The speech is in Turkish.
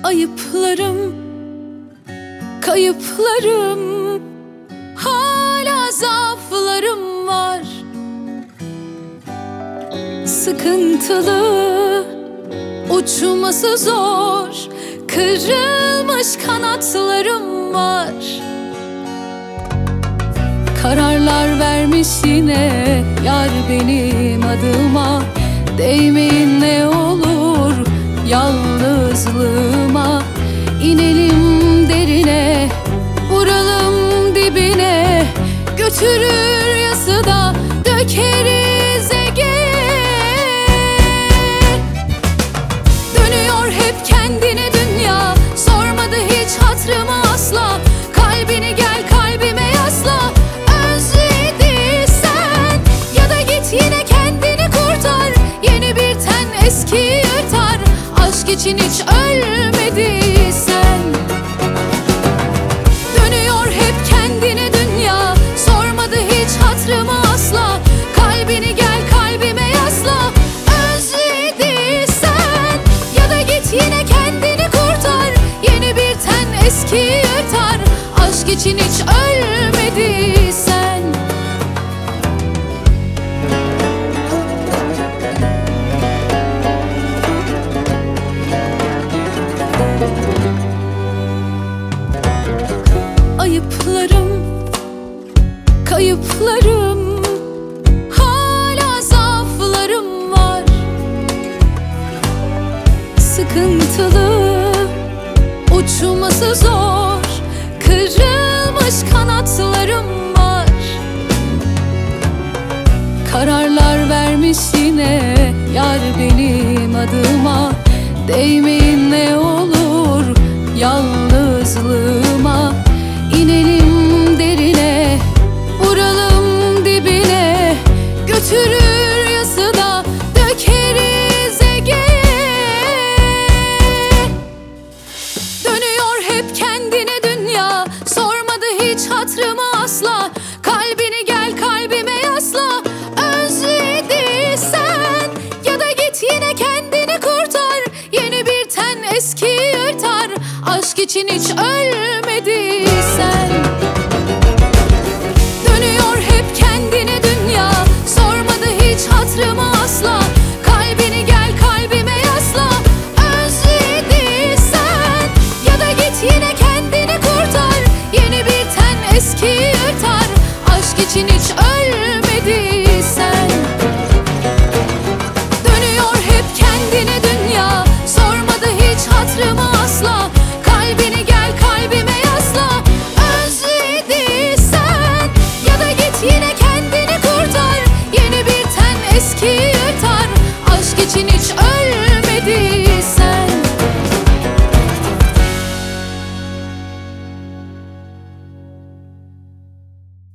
Ayıplarım, kayıplarım, hala zaaflarım var. Sıkıntılı, uçması zor, kırılmış kanatlarım var. Kararlar vermiş yine yar benim adıma. Değmeyin ne olur yalnızlığıma. İnelim derine, vuralım dibine. Götürür yası da dökeriz Ege'ye. Dönüyor hep kendine dünya, sormadı hiç hatırımı asla. Kalbini gel kalbime yasla. Özlediysen ya da git yine kendini kurtar. Yeni bir ten eski yırtar. Aşk için hiç ölmediysen. Dönüyor hep kendine dünya, sormadı hiç hatırımı asla. Kalbini gel kalbime yasla. Özlediysen ya da git yine kendini kurtar. Yeni bir ten eski yırtar. Aşk için hiç ölmediysen. Ayıplarım, kayıplarım, hala zaaflarım var. Sıkıntılı, uçması zor, kırılmış kanatlarım var. Kararlar vermiş yine yar benim adıma. Değmeyin ne olur yalnızlığıma. İnelim derine, vuralım dibine. Götürür yası da dökeriz Ege'ye. Dönüyor hep kendine dünya, sormadı hiç hatırımı asla. Kalbini gel kalbime yasla. Özlediysen ya da git yine kendini kurtar. Yeni bir ten eski yırtar. Aşk için hiç ölme.